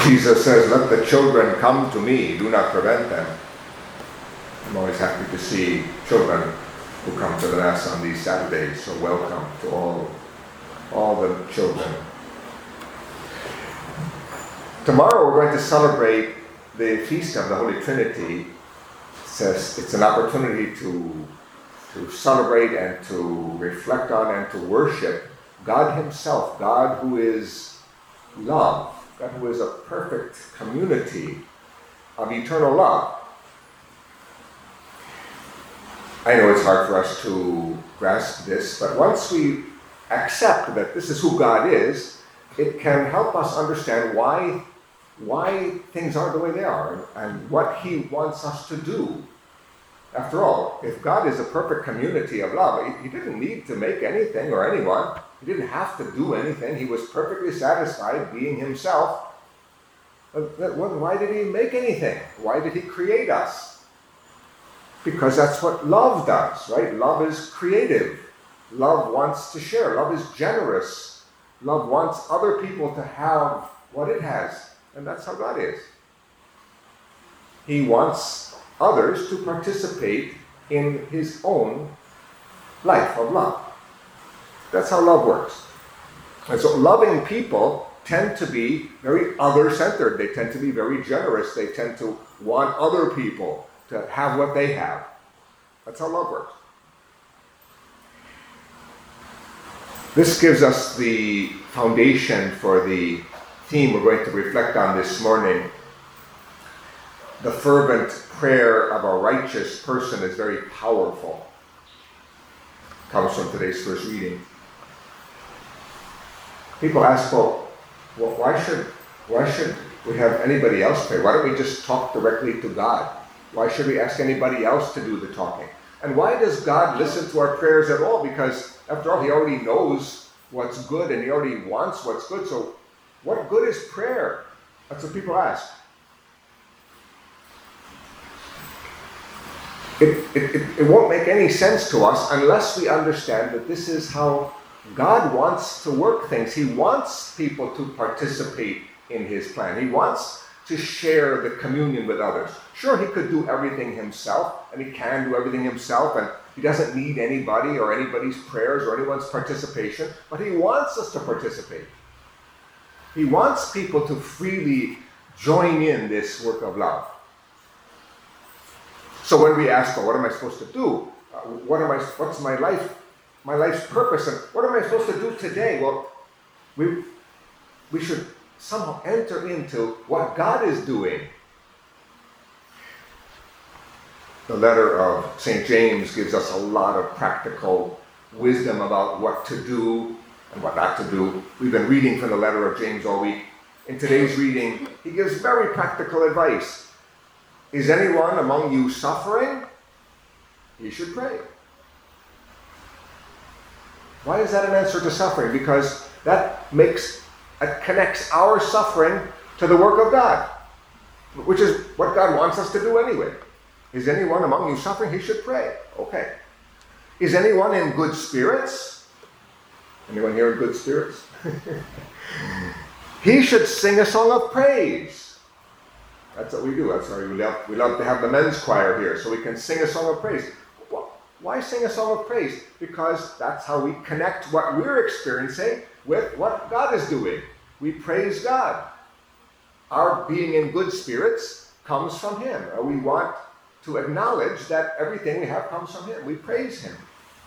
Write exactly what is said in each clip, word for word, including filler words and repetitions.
Jesus says, let the children come to me, do not prevent them. I'm always happy to see children who come to the Mass on these Saturdays, so welcome to all, all the children. Tomorrow we're going to celebrate the Feast of the Holy Trinity. It says it's an opportunity to, to celebrate and to reflect on and to worship God Himself, God who is love, God who is a perfect community of eternal love. I know it's hard for us to grasp this, but once we accept that this is who God is, it can help us understand why, why things are the way they are and what He wants us to do. After all, if God is a perfect community of love, He didn't need to make anything or anyone. He didn't have to do anything. He was perfectly satisfied being Himself. Why did He make anything? Why did He create us? Because that's what love does, right? Love is creative. Love wants to share. Love is generous. Love wants other people to have what it has. And that's how God is. He wants others to participate in His own life of love. That's how love works. And so loving people tend to be very other-centered. They tend to be very generous. They tend to want other people to have what they have. That's how love works. This gives us the foundation for the theme we're going to reflect on this morning. The fervent prayer of a righteous person is very powerful. It comes from today's first reading. People ask, well, well, why should why should we have anybody else pray? Why don't we just talk directly to God? Why should we ask anybody else to do the talking? And why does God listen to our prayers at all? Because after all, He already knows what's good and He already wants what's good. So what good is prayer? That's what people ask. It, it, it, it won't make any sense to us unless we understand that this is how God wants to work things. He wants people to participate in His plan. He wants to share the communion with others. Sure, He could do everything Himself, and He can do everything Himself, and He doesn't need anybody or anybody's prayers or anyone's participation, but He wants us to participate. He wants people to freely join in this work of love. So when we ask, well, what am I supposed to do? Uh, what am I? What's my life? My life's purpose, and what am I supposed to do today? Well, we we should somehow enter into what God is doing. The letter of Saint James gives us a lot of practical wisdom about what to do and what not to do. We've been reading from the letter of James all week. In today's reading, he gives very practical advice. Is anyone among you suffering? He should pray. Why is that an answer to suffering? Because that makes, it connects our suffering to the work of God, which is what God wants us to do anyway. Is anyone among you suffering? He should pray. Okay. Is anyone in good spirits? Anyone here in good spirits? He should sing a song of praise. That's what we do. That's why we love, we love to have the men's choir here, so we can sing a song of praise. Why sing a song of praise? Because that's how we connect what we're experiencing with what God is doing. We praise God. Our being in good spirits comes from Him. We want to acknowledge that everything we have comes from Him. We praise Him.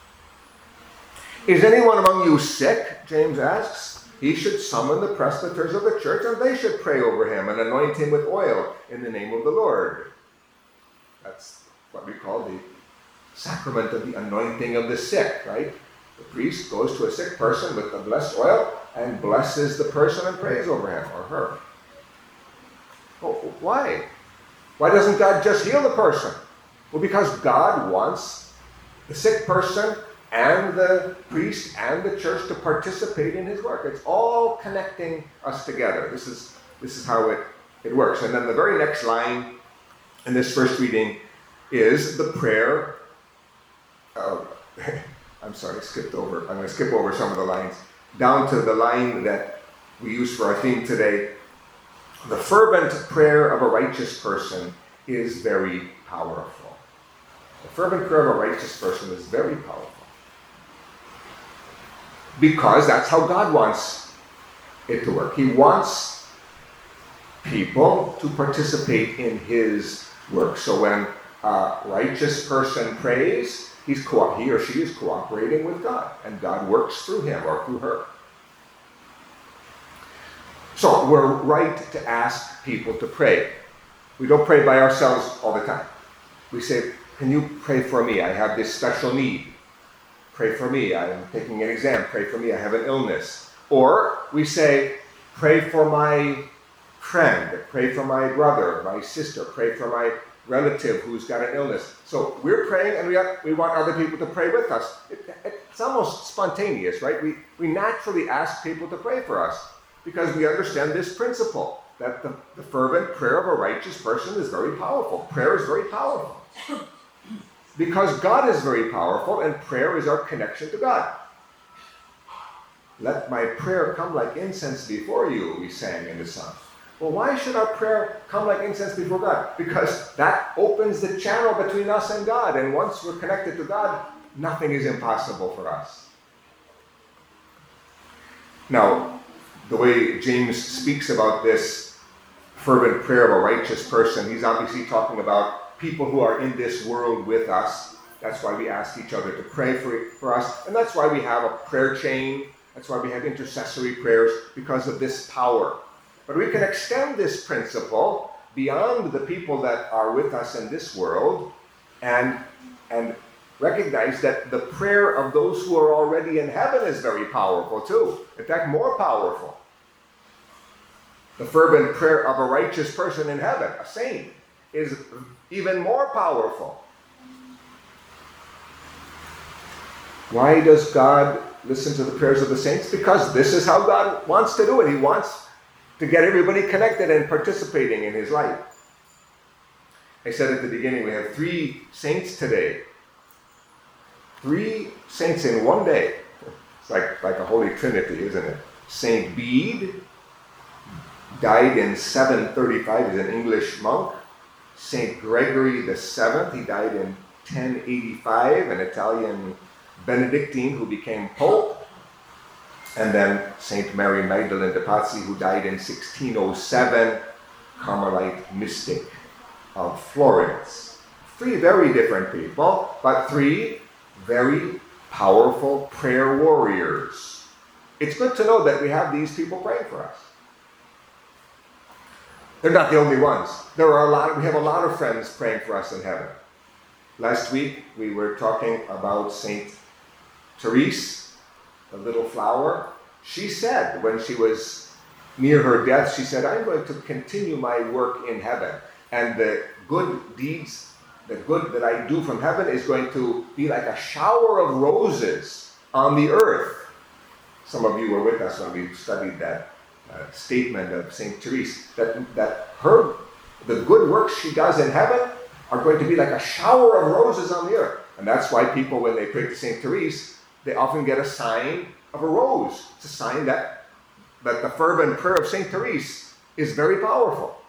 Is anyone among you sick? James asks. He should summon the presbyters of the church, and they should pray over him and anoint him with oil in the name of the Lord. That's what we call the sacrament of the anointing of the sick, right? The priest goes to a sick person with the blessed oil and blesses the person and prays over him or her. Well, why? Why doesn't God just heal the person? Well, because God wants the sick person and the priest and the church to participate in His work. It's all connecting us together. This is this is how it, it works. And then the very next line in this first reading is the prayer. Uh, I'm sorry, I skipped over. I'm going to skip over some of the lines. Down to the line that we use for our theme today. The fervent prayer of a righteous person is very powerful. The fervent prayer of a righteous person is very powerful. Because that's how God wants it to work. He wants people to participate in his work. So when a righteous person prays, he's co- he or she is cooperating with God, and God works through him or through her. So we're right to ask people to pray. We don't pray by ourselves all the time. We say, can you pray for me? I have this special need. Pray for me. I'm taking an exam. Pray for me. I have an illness. Or we say, pray for my friend. Pray for my brother, my sister. Pray for my relative who's got an illness. So we're praying, and we, have, we want other people to pray with us. It, it's almost spontaneous, right? We, we naturally ask people to pray for us because we understand this principle, that the, the fervent prayer of a righteous person is very powerful. Prayer is very powerful. Because God is very powerful, and prayer is our connection to God. Let my prayer come like incense before you, we sang in the song. Well, why should our prayer come like incense before God? Because that opens the channel between us and God. And once we're connected to God, nothing is impossible for us. Now, the way James speaks about this fervent prayer of a righteous person, he's obviously talking about people who are in this world with us. That's why we ask each other to pray for, for us. And that's why we have a prayer chain. That's why we have intercessory prayers, because of this power. But we can extend this principle beyond the people that are with us in this world and, and recognize that the prayer of those who are already in heaven is very powerful too. In fact, more powerful. The fervent prayer of a righteous person in heaven, a saint, is even more powerful. Why does God listen to the prayers of the saints? Because this is how God wants to do it. He wants to get everybody connected and participating in his life. I said at the beginning, we have three saints today. Three saints in one day. It's like, like a Holy Trinity, isn't it? Saint Bede died in seven thirty-five. He's an English monk. Saint Gregory the Seventh, he died in ten eighty-five, an Italian Benedictine who became Pope. And then Saint Mary Magdalene de Pazzi, who died in sixteen oh seven, Carmelite mystic of Florence. Three very different people, but three very powerful prayer warriors. It's good to know that we have these people praying for us. They're not the only ones. There are a lot. We have a lot of friends praying for us in heaven. Last week we were talking about Saint Therese, the little flower. She said when she was near her death, she said, I'm going to continue my work in heaven. And the good deeds, the good that I do from heaven is going to be like a shower of roses on the earth. Some of you were with us when we studied that uh, statement of Saint Therese, that, that her, the good works she does in heaven are going to be like a shower of roses on the earth. And that's why people, when they pray to Saint Therese, they often get a sign of a rose. It's a sign that, that the fervent prayer of Saint Therese is very powerful.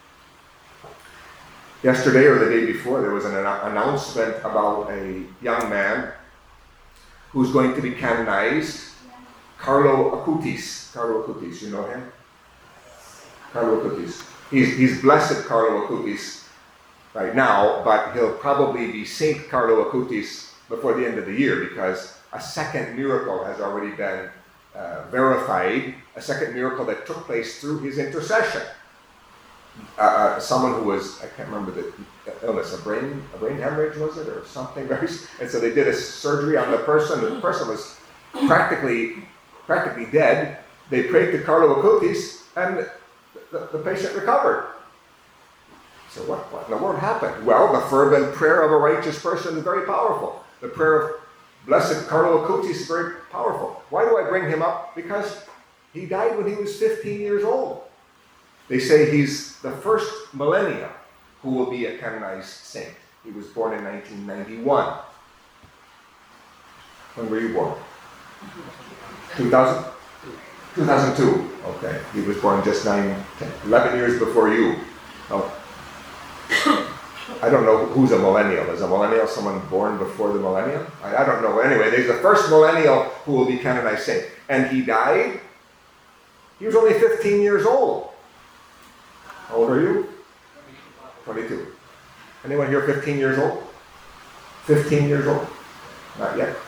Yesterday or the day before, there was an an- announcement about a young man who's going to be canonized, Carlo Acutis. Carlo Acutis, you know him? Carlo Acutis. He's, he's Blessed Carlo Acutis right now, but he'll probably be Saint Carlo Acutis before the end of the year, because a second miracle has already been uh, verified, a second miracle that took place through his intercession. Uh, uh, someone who was, I can't remember the illness, a brain a brain hemorrhage was it, or something very, and so they did a surgery on the person, the person was practically practically dead. They prayed to Carlo Acutis, and the, the patient recovered. So what, what in the world happened? Well, the fervent prayer of a righteous person is very powerful. The prayer of Blessed Carlo Acutis is very powerful. Why do I bring him up? Because he died when he was fifteen years old. They say he's the first millennium who will be a canonized saint. He was born in nineteen ninety-one. When were you born? two thousand? two thousand two. Okay. He was born just nine, ten, eleven years before you. Oh. I don't know who's a millennial. Is a millennial someone born before the millennium? I, I don't know. Anyway, there's the first millennial who will be canonized saint. And he died. He was only fifteen years old. How old are you? twenty-two. Anyone here fifteen years old? fifteen years old? Not yet.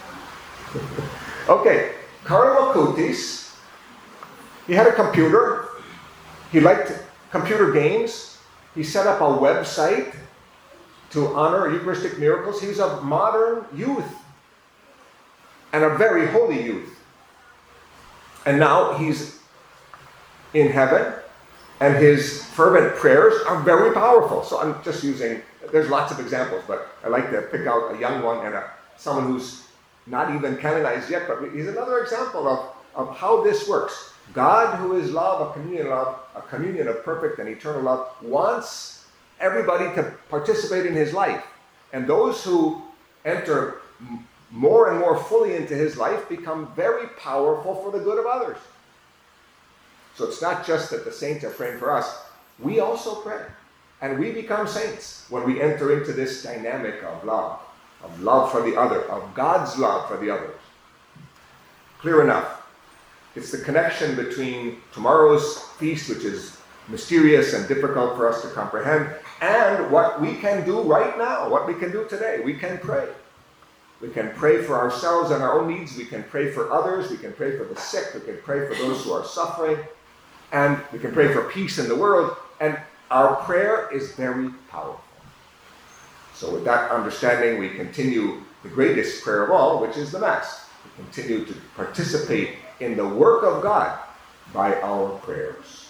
Okay. Carlo Acutis, he had a computer. He liked computer games. He set up a website to honor Eucharistic miracles. He was a modern youth and a very holy youth. And now he's in heaven, and his fervent prayers are very powerful. So I'm just using, there's lots of examples, but I like to pick out a young one and a, someone who's not even canonized yet, but he's another example of, of how this works. God, who is love, a communion of love, a communion of perfect and eternal love, wants everybody to participate in his life. And those who enter m- more and more fully into his life become very powerful for the good of others. So it's not just that the saints are praying for us. We also pray. And we become saints when we enter into this dynamic of love, of love for the other, of God's love for the others. Clear enough. It's the connection between tomorrow's feast, which is mysterious and difficult for us to comprehend, and what we can do right now, what we can do today. We can pray. We can pray for ourselves and our own needs. We can pray for others. We can pray for the sick. We can pray for those who are suffering. And we can pray for peace in the world. And our prayer is very powerful. So with that understanding, we continue the greatest prayer of all, which is the Mass. We continue to participate in the work of God by our prayers.